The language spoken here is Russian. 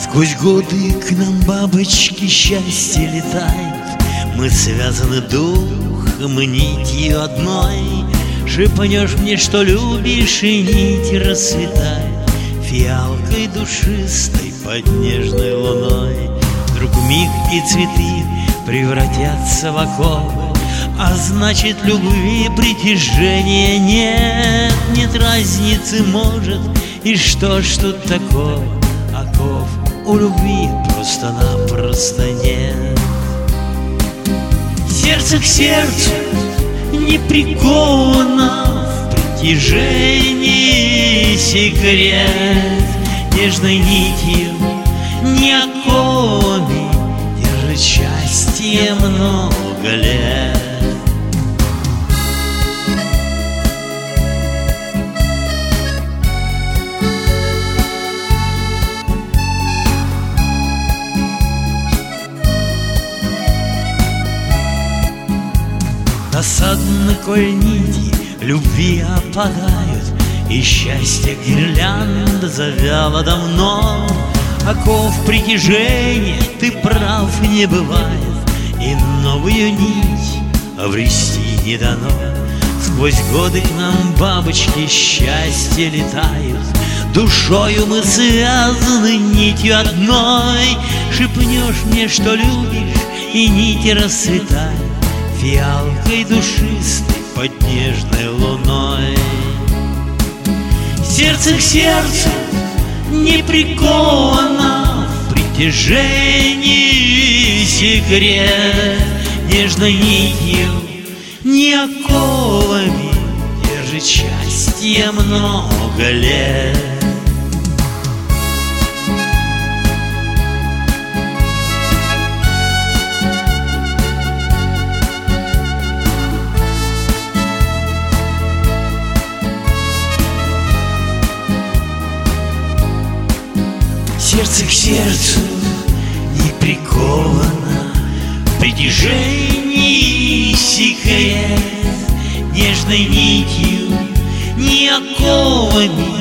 Сквозь годы к нам бабочки счастья летают. Мы связаны духом и нитью одной. Шепнешь мне, что любишь, и нить расцветает фиалкой душистой под нежной луной. Вдруг миг и цветы превратятся в оковы, а значит, любви притяжения нет. Нет разницы, может, и что ж тут такого? Оков у любви просто-напросто нет. Сердце к сердцу не приковано, в притяжении секрет. Нежной нитью, не оковами держит счастье много лет. Досадно, коль нити любви опадают, и счастье гирлянда завяло давно. Оков притяжения, ты прав, не бывает, и новую нить обрести не дано. Сквозь годы к нам бабочки счастья летают. Душою мы связаны нитью одной. Шепнешь мне, что любишь, и нити расцветают фиалкой душистой под нежной луной. Сердце к сердцу не приковано, в притяжении секрет. Нежной нитью, не оковами держит счастье много лет. Сердце к сердцу не приковано, в притяжении секрет. Нежной нитью, не оковами